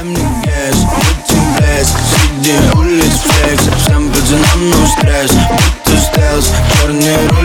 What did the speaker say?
мне грязь, будем блеск, среди улиц флекс. Всем пацанам no стресс, будто стелс, черный руль